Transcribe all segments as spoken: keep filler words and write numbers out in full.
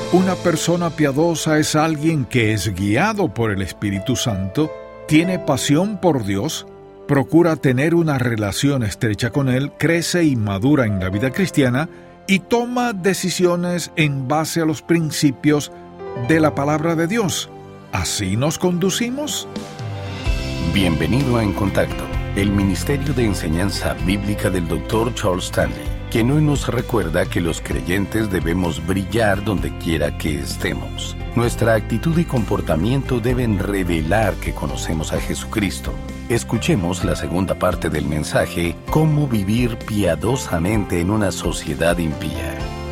Una persona piadosa es alguien que es guiado por el Espíritu Santo, tiene pasión por Dios, procura tener una relación estrecha con Él, crece y madura en la vida cristiana y toma decisiones en base a los principios de la palabra de Dios. ¿Así nos conducimos? Bienvenido a En Contacto, el Ministerio de Enseñanza Bíblica del doctor Charles Stanley, quien hoy nos recuerda que los creyentes debemos brillar donde quiera que estemos. Nuestra actitud y comportamiento deben revelar que conocemos a Jesucristo. Escuchemos la segunda parte del mensaje, Cómo vivir piadosamente en una sociedad impía.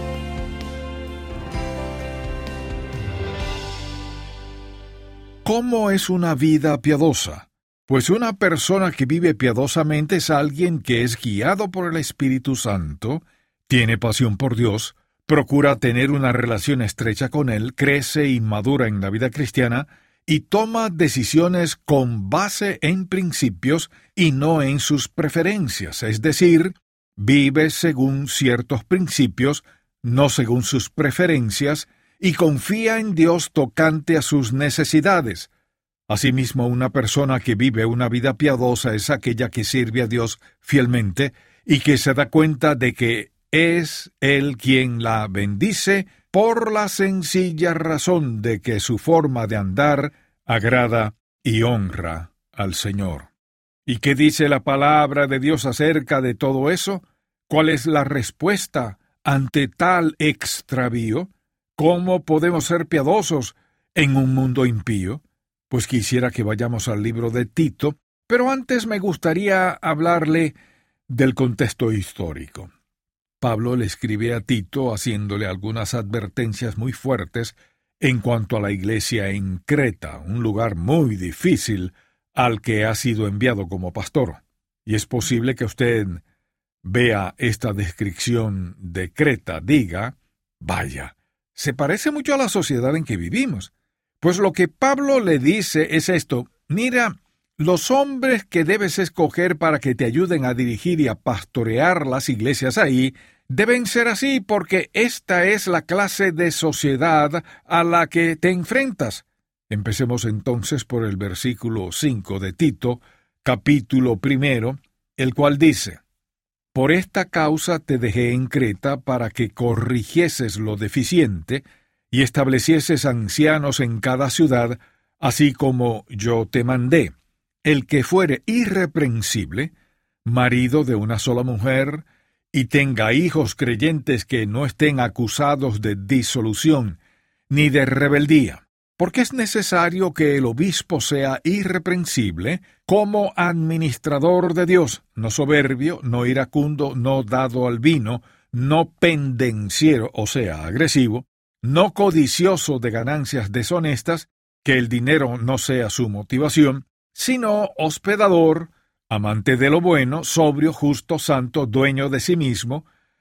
¿Cómo es una vida piadosa? Pues una persona que vive piadosamente es alguien que es guiado por el Espíritu Santo, tiene pasión por Dios, procura tener una relación estrecha con Él, crece y madura en la vida cristiana y toma decisiones con base en principios y no en sus preferencias, es decir, vive según ciertos principios, no según sus preferencias, y confía en Dios tocante a sus necesidades. Asimismo, una persona que vive una vida piadosa es aquella que sirve a Dios fielmente y que se da cuenta de que es Él quien la bendice por la sencilla razón de que su forma de andar agrada y honra al Señor. ¿Y qué dice la palabra de Dios acerca de todo eso? ¿Cuál es la respuesta ante tal extravío? ¿Cómo podemos ser piadosos en un mundo impío? Pues quisiera que vayamos al libro de Tito, pero antes me gustaría hablarle del contexto histórico. Pablo le escribe a Tito haciéndole algunas advertencias muy fuertes en cuanto a la iglesia en Creta, un lugar muy difícil al que ha sido enviado como pastor. Y es posible que usted vea esta descripción de Creta, diga, vaya, se parece mucho a la sociedad en que vivimos. Pues lo que Pablo le dice es esto: mira, los hombres que debes escoger para que te ayuden a dirigir y a pastorear las iglesias ahí, deben ser así porque esta es la clase de sociedad a la que te enfrentas. Empecemos entonces por el versículo cinco de Tito, capítulo primero, el cual dice: Por esta causa te dejé en Creta para que corrigieses lo deficiente y establecieses ancianos en cada ciudad, así como yo te mandé. El que fuere irreprensible, marido de una sola mujer, y tenga hijos creyentes que no estén acusados de disolución ni de rebeldía, porque es necesario que el obispo sea irreprensible como administrador de Dios, no soberbio, no iracundo, no dado al vino, no pendenciero, o sea, agresivo, no codicioso de ganancias deshonestas, que el dinero no sea su motivación, sino hospedador, amante de lo bueno, sobrio, justo, santo, dueño de sí mismo,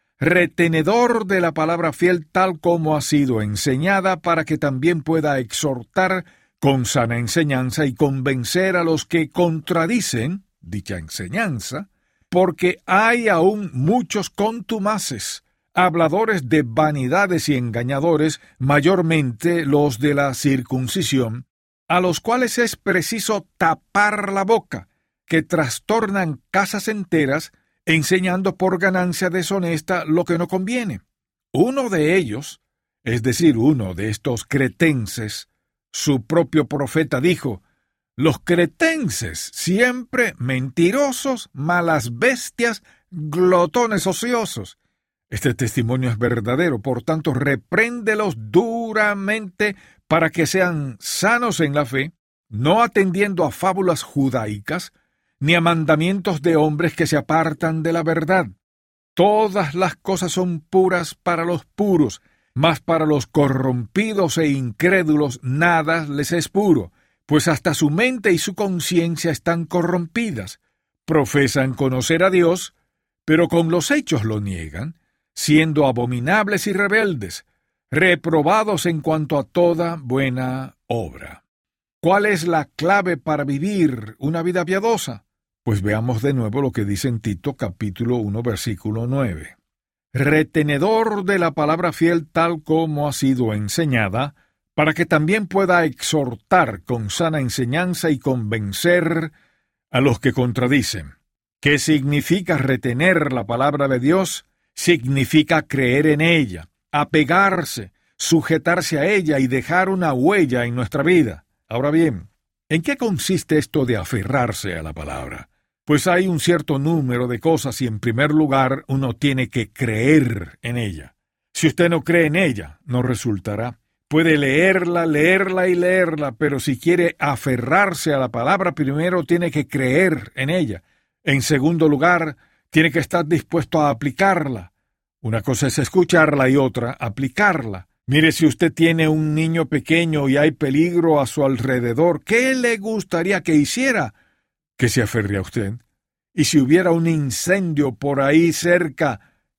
retenedor de la palabra fiel tal como ha sido enseñada, para que también pueda exhortar con sana enseñanza y convencer a los que contradicen dicha enseñanza, porque hay aún muchos contumaces, habladores de vanidades y engañadores, mayormente los de la circuncisión, a los cuales es preciso tapar la boca, que trastornan casas enteras, enseñando por ganancia deshonesta lo que no conviene. Uno de ellos, es decir, uno de estos cretenses, su propio profeta dijo: los cretenses, siempre mentirosos, malas bestias, glotones ociosos. Este testimonio es verdadero, por tanto, repréndelos duramente para que sean sanos en la fe, no atendiendo a fábulas judaicas, ni a mandamientos de hombres que se apartan de la verdad. Todas las cosas son puras para los puros, mas para los corrompidos e incrédulos nada les es puro, pues hasta su mente y su conciencia están corrompidas. Profesan conocer a Dios, pero con los hechos lo niegan, siendo abominables y rebeldes, reprobados en cuanto a toda buena obra. ¿Cuál es la clave para vivir una vida piadosa? Pues veamos de nuevo lo que dice en Tito capítulo uno versículo nueve. retenedor de la palabra fiel tal como ha sido enseñada, para que también pueda exhortar con sana enseñanza y convencer a los que contradicen. ¿Qué significa retener la palabra de Dios? Significa creer en ella, apegarse, sujetarse a ella y dejar una huella en nuestra vida. Ahora bien, ¿en qué consiste esto de aferrarse a la palabra? Pues hay un cierto número de cosas y en primer lugar uno tiene que creer en ella. Si usted no cree en ella, no resultará. Puede leerla, leerla y leerla, pero si quiere aferrarse a la palabra, primero tiene que creer en ella. En segundo lugar, tiene que estar dispuesto a aplicarla. Una cosa es escucharla y otra, aplicarla. Mire, si usted tiene un niño pequeño y hay peligro a su alrededor, ¿qué le gustaría que hiciera? Que se aferre a usted. Y si hubiera un incendio por ahí cerca,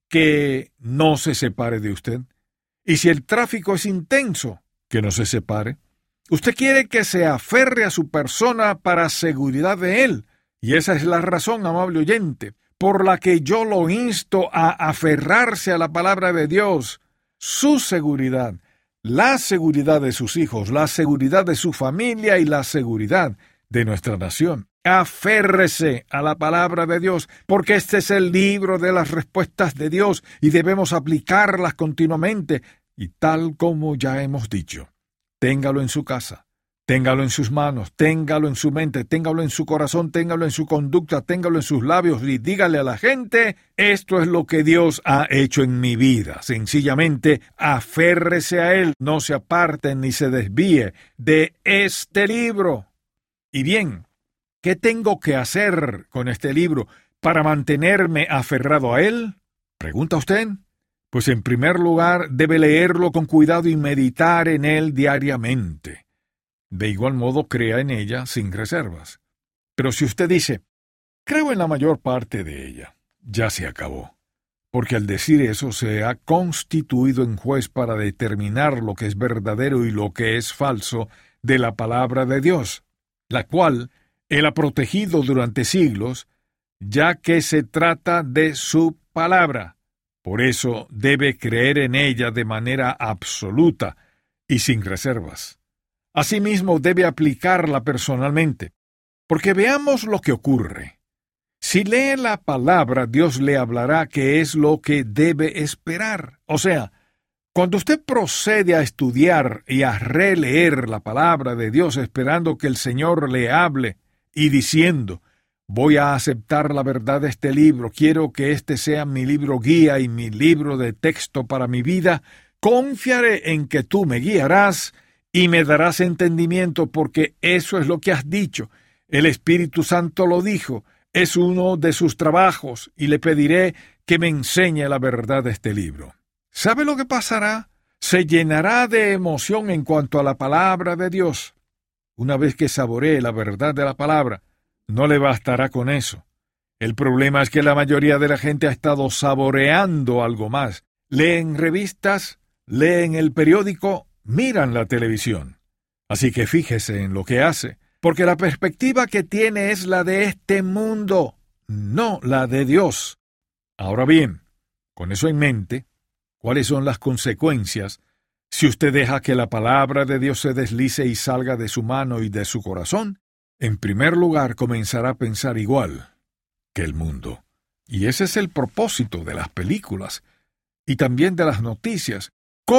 que no se separe de usted. Y si el tráfico es intenso, que no se separe. Usted quiere que se aferre a su persona para seguridad de él. Y esa es la razón, amable oyente, por la que yo lo insto a aferrarse a la palabra de Dios. Su seguridad, la seguridad de sus hijos, la seguridad de su familia y la seguridad de nuestra nación. Aférrese a la palabra de Dios, porque este es el libro de las respuestas de Dios y debemos aplicarlas continuamente. Y tal como ya hemos dicho, téngalo en su casa, téngalo en sus manos, téngalo en su mente, téngalo en su corazón, téngalo en su conducta, téngalo en sus labios y dígale a la gente, esto es lo que Dios ha hecho en mi vida. Sencillamente, aférrese a Él, no se aparte ni se desvíe de este libro. Y bien, ¿qué tengo que hacer con este libro para mantenerme aferrado a él? ¿Pregunta usted? Pues en primer lugar debe leerlo con cuidado y meditar en él diariamente. De igual modo crea en ella sin reservas. Pero si usted dice, creo en la mayor parte de ella, ya se acabó. Porque al decir eso se ha constituido en juez para determinar lo que es verdadero y lo que es falso de la palabra de Dios, la cual Él ha protegido durante siglos, ya que se trata de su palabra. Por eso debe creer en ella de manera absoluta y sin reservas. Asimismo, debe aplicarla personalmente, porque veamos lo que ocurre. Si lee la palabra, Dios le hablará qué es lo que debe esperar. O sea, cuando usted procede a estudiar y a releer la palabra de Dios esperando que el Señor le hable y diciendo, voy a aceptar la verdad de este libro, quiero que este sea mi libro guía y mi libro de texto para mi vida, confiaré en que tú me guiarás y me darás entendimiento porque eso es lo que has dicho. El Espíritu Santo lo dijo, es uno de sus trabajos y le pediré que me enseñe la verdad de este libro. ¿Sabe lo que pasará? Se llenará de emoción en cuanto a la palabra de Dios. Una vez que saboree la verdad de la palabra, no le bastará con eso. El problema es que la mayoría de la gente ha estado saboreando algo más. Leen revistas, leen el periódico, miran la televisión. Así que fíjese en lo que hace, porque la perspectiva que tiene es la de este mundo, no la de Dios. Ahora bien, con eso en mente, ¿cuáles son las consecuencias si usted deja que la palabra de Dios se deslice y salga de su mano y de su corazón? En primer lugar, comenzará a pensar igual que el mundo. Y ese es el propósito de las películas y también de las noticias,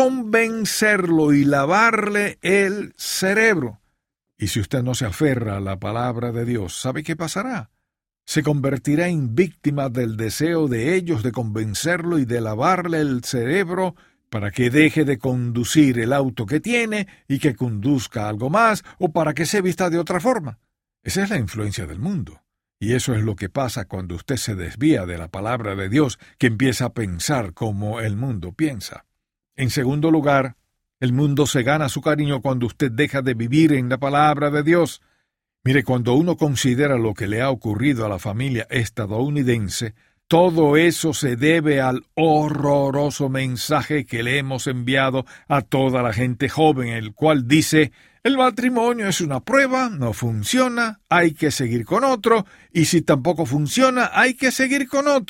convencerlo y lavarle el cerebro. Y si usted no se aferra a la palabra de Dios, ¿sabe qué pasará? Se convertirá en víctima del deseo de ellos de convencerlo y de lavarle el cerebro para que deje de conducir el auto que tiene y que conduzca algo más, o para que se vista de otra forma. Esa es la influencia del mundo. Y eso es lo que pasa cuando usted se desvía de la palabra de Dios, que empieza a pensar como el mundo piensa. En segundo lugar, el mundo se gana su cariño cuando usted deja de vivir en la palabra de Dios. Mire, cuando uno considera lo que le ha ocurrido a la familia estadounidense, todo eso se debe al horroroso mensaje que le hemos enviado a toda la gente joven, el cual dice, el matrimonio es una prueba, no funciona, hay que seguir con otro, y si tampoco funciona, hay que seguir con otro.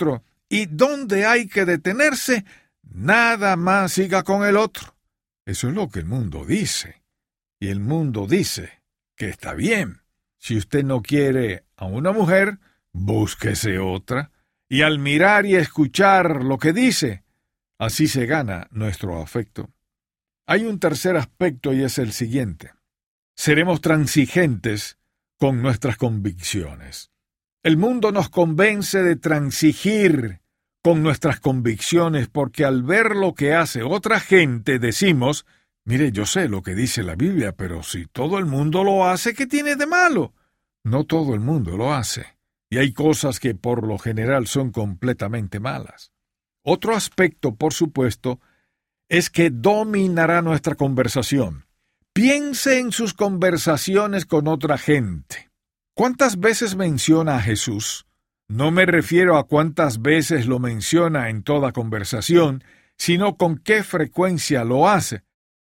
y donde hay que detenerse, nada más siga con el otro. Eso es lo que el mundo dice. Y el mundo dice que está bien. Si usted no quiere a una mujer, búsquese otra. Y al mirar y escuchar lo que dice, así se gana nuestro afecto. Hay un tercer aspecto y es el siguiente. Seremos transigentes con nuestras convicciones. El mundo nos convence de transigir con nuestras convicciones porque al ver lo que hace otra gente decimos, mire, yo sé lo que dice la Biblia, pero si todo el mundo lo hace, ¿qué tiene de malo? No todo el mundo lo hace, y hay cosas que por lo general son completamente malas. Otro aspecto, por supuesto, es que dominará nuestra conversación. Piense en sus conversaciones con otra gente. ¿Cuántas veces menciona a Jesús? No me refiero a cuántas veces lo menciona en toda conversación, sino con qué frecuencia lo hace.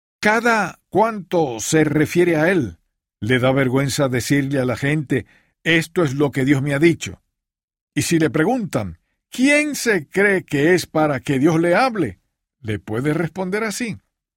Cada cuánto se refiere a él. Le da vergüenza decirle a la gente, esto es lo que Dios me ha dicho. Y si le preguntan, ¿quién se cree que es para que Dios le hable? Le puede responder así.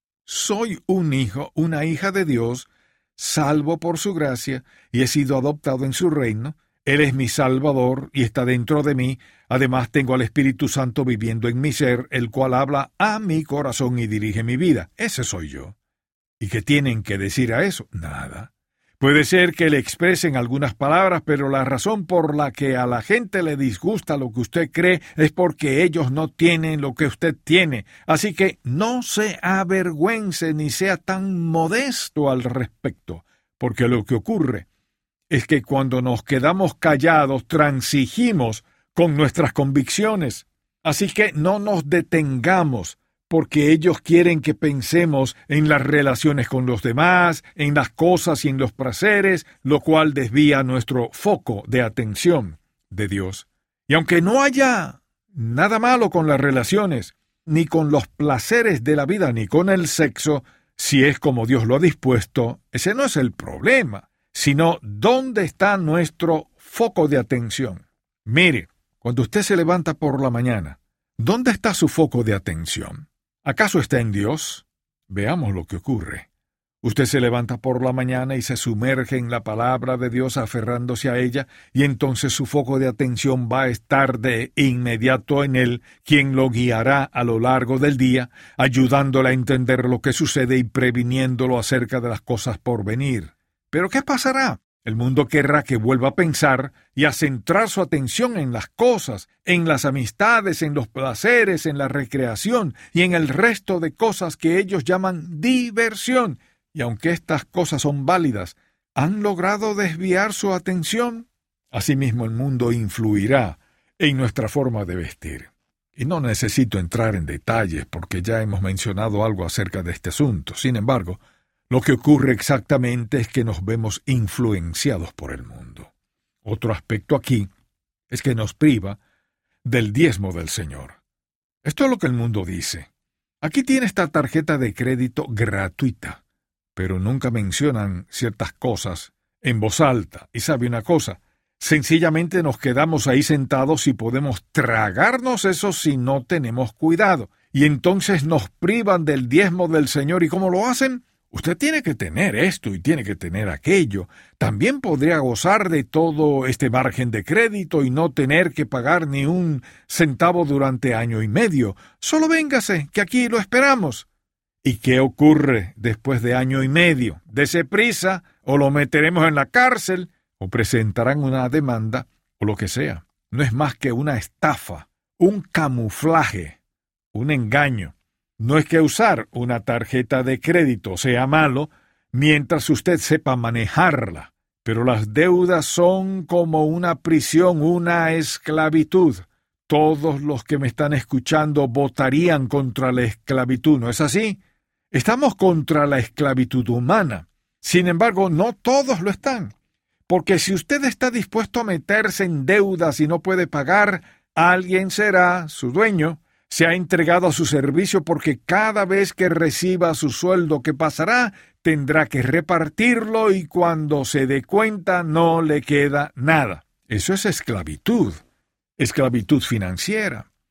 Soy un hijo, una hija de Dios, salvo por su gracia, y he sido adoptado en su reino. Él es mi Salvador y está dentro de mí. Además tengo al Espíritu Santo viviendo en mi ser, el cual habla a mi corazón y dirige mi vida. Ese soy yo. ¿Y qué tienen que decir a eso? Nada. Puede ser que le expresen algunas palabras, pero la razón por la que a la gente le disgusta lo que usted cree es porque ellos no tienen lo que usted tiene. Así que no se avergüence ni sea tan modesto al respecto, porque lo que ocurre es que cuando nos quedamos callados transigimos con nuestras convicciones. Así que no nos detengamos, porque ellos quieren que pensemos en las relaciones con los demás, en las cosas y en los placeres, lo cual desvía nuestro foco de atención de Dios. Y aunque no haya nada malo con las relaciones, ni con los placeres de la vida, ni con el sexo, si es como Dios lo ha dispuesto, ese no es el problema, sino dónde está nuestro foco de atención. Mire, cuando usted se levanta por la mañana, ¿dónde está su foco de atención? ¿Acaso está en Dios? Veamos lo que ocurre. Usted se levanta por la mañana y se sumerge en la palabra de Dios aferrándose a ella, y entonces su foco de atención va a estar de inmediato en Él, quien lo guiará a lo largo del día, ayudándole a entender lo que sucede y previniéndolo acerca de las cosas por venir. ¿Pero qué pasará? El mundo querrá que vuelva a pensar y a centrar su atención en las cosas, en las amistades, en los placeres, en la recreación y en el resto de cosas que ellos llaman diversión. Y aunque estas cosas son válidas, ¿han logrado desviar su atención? Asimismo, el mundo influirá en nuestra forma de vestir. Y no necesito entrar en detalles porque ya hemos mencionado algo acerca de este asunto. Sin embargo, lo que ocurre exactamente es que nos vemos influenciados por el mundo. Otro aspecto aquí es que nos priva del diezmo del Señor. Esto es lo que el mundo dice. Aquí tiene esta tarjeta de crédito gratuita, pero nunca mencionan ciertas cosas en voz alta. Y sabe una cosa, sencillamente nos quedamos ahí sentados y podemos tragarnos eso si no tenemos cuidado. Y entonces nos privan del diezmo del Señor. ¿Y cómo lo hacen? Usted tiene que tener esto y tiene que tener aquello. También podría gozar de todo este margen de crédito y no tener que pagar ni un centavo durante año y medio. Solo véngase, que aquí lo esperamos. ¿Y qué ocurre después de año y medio? Dese prisa, o lo meteremos en la cárcel, o presentarán una demanda, o lo que sea. No es más que una estafa, un camuflaje, un engaño. No es que usar una tarjeta de crédito sea malo mientras usted sepa manejarla, pero las deudas son como una prisión, una esclavitud. Todos los que me están escuchando votarían contra la esclavitud, ¿no es así? Estamos contra la esclavitud humana. Sin embargo, no todos lo están, porque si usted está dispuesto a meterse en deudas y no puede pagar, alguien será su dueño. Se ha entregado a su servicio porque cada vez que reciba su sueldo que pasará, tendrá que repartirlo y cuando se dé cuenta no le queda nada. Eso es esclavitud, esclavitud financiera.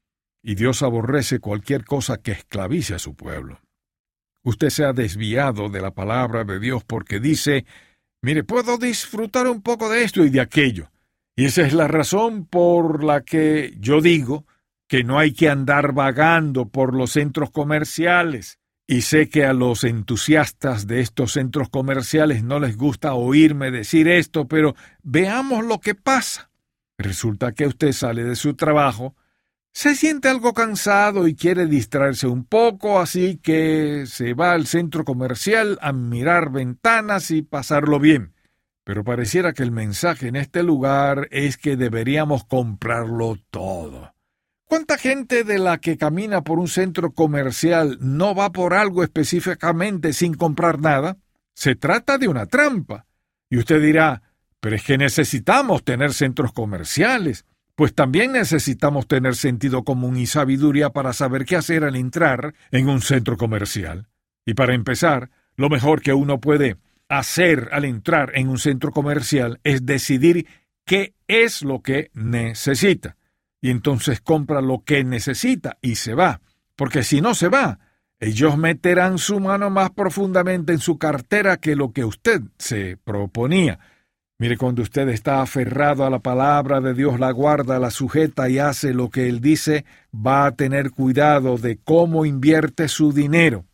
y Dios aborrece cualquier cosa que esclavice a su pueblo. Usted se ha desviado de la palabra de Dios porque dice, mire, puedo disfrutar un poco de esto y de aquello. Y esa es la razón por la que yo digo que no hay que andar vagando por los centros comerciales. Y sé que a los entusiastas de estos centros comerciales no les gusta oírme decir esto, pero veamos lo que pasa. Resulta que usted sale de su trabajo, se siente algo cansado y quiere distraerse un poco, así que se va al centro comercial a mirar ventanas y pasarlo bien. Pero pareciera que el mensaje en este lugar es que deberíamos comprarlo todo. ¿Cuánta gente de la que camina por un centro comercial no va por algo específicamente sin comprar nada? Se trata de una trampa. Y usted dirá, pero es que necesitamos tener centros comerciales. Pues también necesitamos tener sentido común y sabiduría para saber qué hacer al entrar en un centro comercial. Y para empezar, lo mejor que uno puede hacer al entrar en un centro comercial es decidir qué es lo que necesita. Y entonces compra lo que necesita y se va. Porque si no se va, ellos meterán su mano más profundamente en su cartera que lo que usted se proponía. Mire, cuando usted está aferrado a la palabra de Dios, la guarda, la sujeta y hace lo que Él dice, va a tener cuidado de cómo invierte su dinero.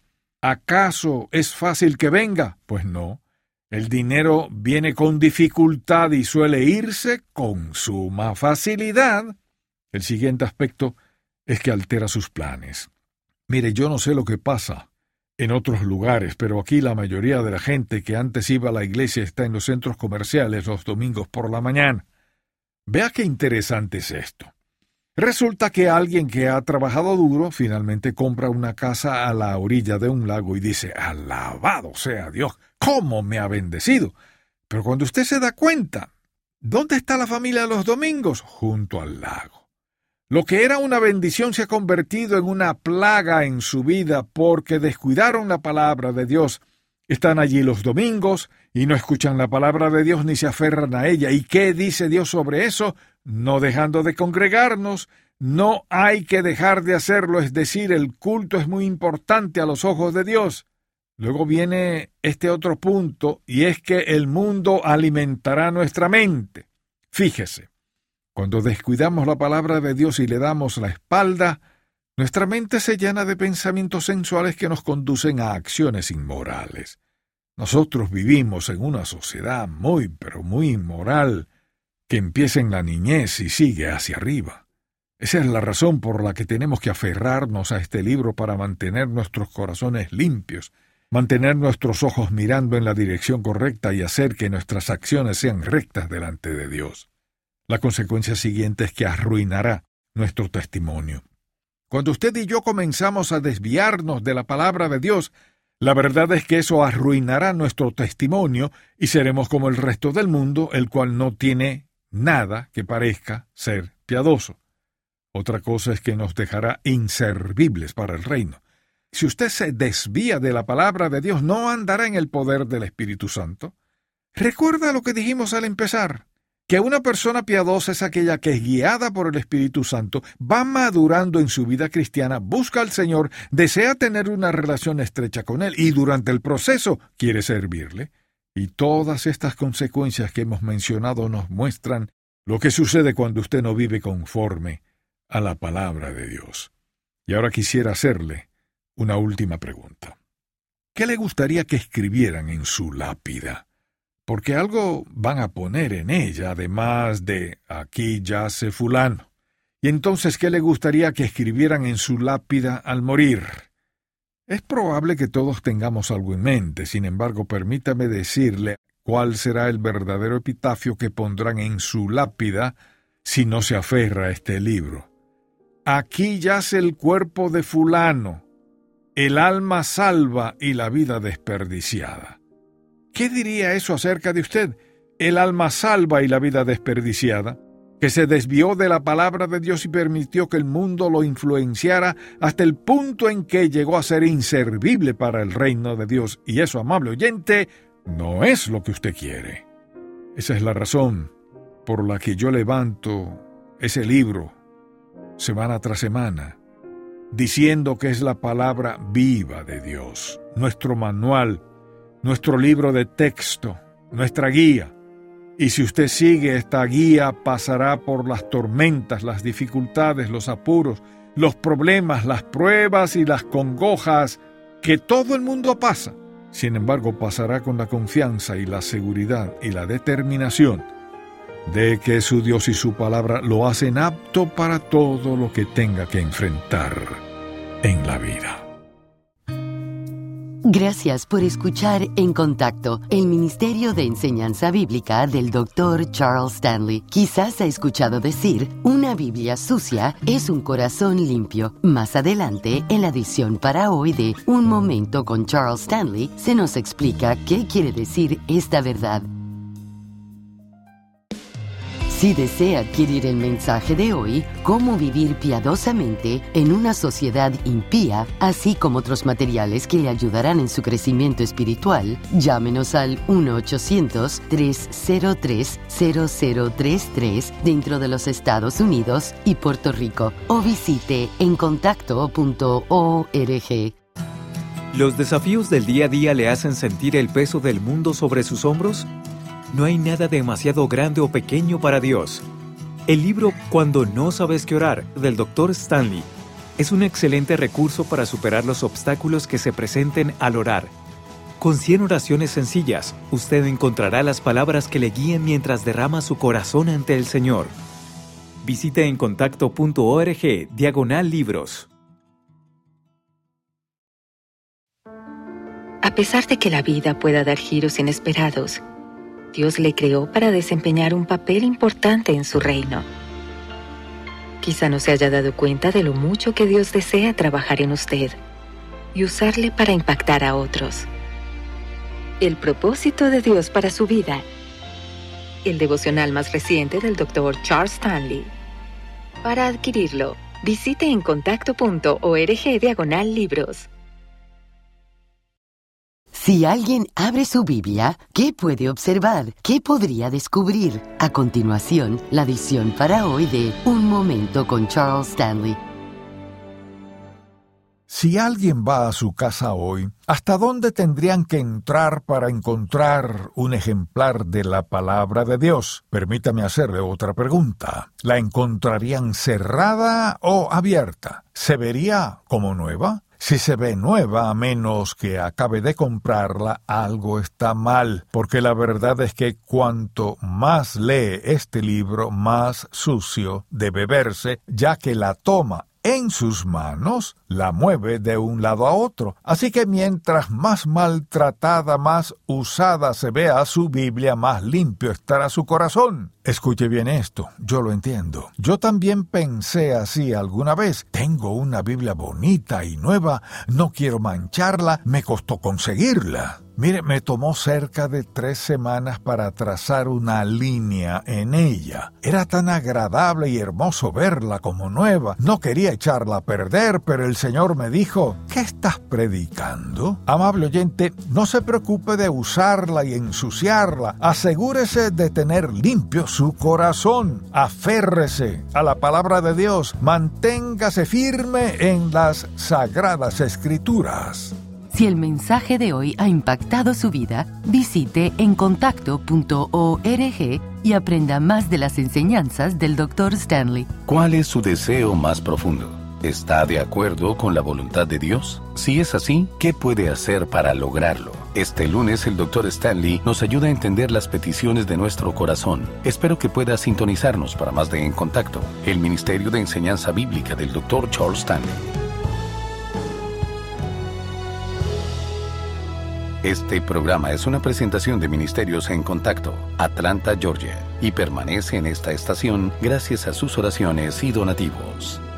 ¿Acaso es fácil que venga? Pues no. El dinero viene con dificultad y suele irse con suma facilidad. El siguiente aspecto es que altera sus planes. Mire, yo no sé lo que pasa en otros lugares, pero aquí la mayoría de la gente que antes iba a la iglesia está en los centros comerciales los domingos por la mañana. Vea qué interesante es esto. Resulta que alguien que ha trabajado duro finalmente compra una casa a la orilla de un lago y dice, alabado sea Dios, ¿cómo me ha bendecido? Pero cuando usted se da cuenta, ¿dónde está la familia los domingos? Junto al lago. Lo que era una bendición se ha convertido en una plaga en su vida porque descuidaron la palabra de Dios. Están allí los domingos y no escuchan la palabra de Dios ni se aferran a ella. ¿Y qué dice Dios sobre eso? No dejando de congregarnos, no hay que dejar de hacerlo, es decir, el culto es muy importante a los ojos de Dios. Luego viene este otro punto y es que el mundo alimentará nuestra mente. Fíjese. Cuando descuidamos la palabra de Dios y le damos la espalda, nuestra mente se llena de pensamientos sensuales que nos conducen a acciones inmorales. Nosotros vivimos en una sociedad muy, pero muy inmoral, que empieza en la niñez y sigue hacia arriba. Esa es la razón por la que tenemos que aferrarnos a este libro para mantener nuestros corazones limpios, mantener nuestros ojos mirando en la dirección correcta y hacer que nuestras acciones sean rectas delante de Dios. La consecuencia siguiente es que arruinará nuestro testimonio. Cuando usted y yo comenzamos a desviarnos de la palabra de Dios, la verdad es que eso arruinará nuestro testimonio y seremos como el resto del mundo, el cual no tiene nada que parezca ser piadoso. Otra cosa es que nos dejará inservibles para el reino. Si usted se desvía de la palabra de Dios, no andará en el poder del Espíritu Santo. Recuerda lo que dijimos al empezar. Que una persona piadosa es aquella que es guiada por el Espíritu Santo, va madurando en su vida cristiana, busca al Señor, desea tener una relación estrecha con Él y durante el proceso quiere servirle. Y todas estas consecuencias que hemos mencionado nos muestran lo que sucede cuando usted no vive conforme a la palabra de Dios. Y ahora quisiera hacerle una última pregunta. ¿Qué le gustaría que escribieran en su lápida? Porque algo van a poner en ella, además de aquí yace fulano. Y entonces, ¿qué le gustaría que escribieran en su lápida al morir? Es probable que todos tengamos algo en mente, sin embargo, permítame decirle cuál será el verdadero epitafio que pondrán en su lápida si no se aferra a este libro. Aquí yace el cuerpo de fulano, el alma salva y la vida desperdiciada. ¿Qué diría eso acerca de usted? El alma salva y la vida desperdiciada, que se desvió de la palabra de Dios y permitió que el mundo lo influenciara hasta el punto en que llegó a ser inservible para el reino de Dios. Y eso, amable oyente, no es lo que usted quiere. Esa es la razón por la que yo levanto ese libro semana tras semana diciendo que es la palabra viva de Dios, nuestro manual, nuestro libro de texto, nuestra guía. Y si usted sigue esta guía, pasará por las tormentas, las dificultades, los apuros, los problemas, las pruebas y las congojas que todo el mundo pasa. Sin embargo, pasará con la confianza y la seguridad y la determinación de que su Dios y su palabra lo hacen apto para todo lo que tenga que enfrentar en la vida. Gracias por escuchar En Contacto, el Ministerio de Enseñanza Bíblica del doctor Charles Stanley. Quizás ha escuchado decir, una Biblia sucia es un corazón limpio. Más adelante, en la edición para hoy de Un Momento con Charles Stanley, se nos explica qué quiere decir esta verdad. Si desea adquirir el mensaje de hoy, Cómo vivir piadosamente en una sociedad impía, así como otros materiales que le ayudarán en su crecimiento espiritual, llámenos al uno ochocientos, tres cero tres, cero cero tres tres dentro de los Estados Unidos y Puerto Rico o visite en contacto punto org. ¿Los desafíos del día a día le hacen sentir el peso del mundo sobre sus hombros? No hay nada demasiado grande o pequeño para Dios. El libro Cuando no sabes qué orar, del doctor Stanley, es un excelente recurso para superar los obstáculos que se presenten al orar. Con cien oraciones sencillas, usted encontrará las palabras que le guíen mientras derrama su corazón ante el Señor. Visite en contacto punto org, diagonal libros. A pesar de que la vida pueda dar giros inesperados, Dios le creó para desempeñar un papel importante en su reino. Quizá no se haya dado cuenta de lo mucho que Dios desea trabajar en usted y usarle para impactar a otros. El propósito de Dios para su vida. El devocional más reciente del doctor Charles Stanley. Para adquirirlo, visite en contacto punto org diagonal libros. Si alguien abre su Biblia, ¿qué puede observar? ¿Qué podría descubrir? A continuación, la edición para hoy de Un Momento con Charles Stanley. Si alguien va a su casa hoy, ¿hasta dónde tendrían que entrar para encontrar un ejemplar de la palabra de Dios? Permítame hacerle otra pregunta. ¿La encontrarían cerrada o abierta? ¿Se vería como nueva? Si se ve nueva, a menos que acabe de comprarla, algo está mal, porque la verdad es que cuanto más lee este libro, más sucio debe verse, ya que la toma en sus manos, la mueve de un lado a otro. Así que mientras más maltratada, más usada se vea su Biblia, más limpio estará su corazón. Escuche bien esto, yo lo entiendo. Yo también pensé así alguna vez. Tengo una Biblia bonita y nueva, no quiero mancharla, me costó conseguirla. Mire, me tomó cerca de tres semanas para trazar una línea en ella. Era tan agradable y hermoso verla como nueva. No quería echarla a perder, pero el Señor me dijo, ¿qué estás predicando? Amable oyente, no se preocupe de usarla y ensuciarla. Asegúrese de tener limpio su corazón. Aférrese a la palabra de Dios. Manténgase firme en las sagradas escrituras. Si el mensaje de hoy ha impactado su vida, visite en contacto punto org y aprenda más de las enseñanzas del doctor Stanley. ¿Cuál es su deseo más profundo? ¿Está de acuerdo con la voluntad de Dios? Si es así, ¿qué puede hacer para lograrlo? Este lunes el doctor Stanley nos ayuda a entender las peticiones de nuestro corazón. Espero que pueda sintonizarnos para más de En Contacto, el Ministerio de Enseñanza Bíblica del doctor Charles Stanley. Este programa es una presentación de Ministerios en Contacto, Atlanta, Georgia, y permanece en esta estación gracias a sus oraciones y donativos.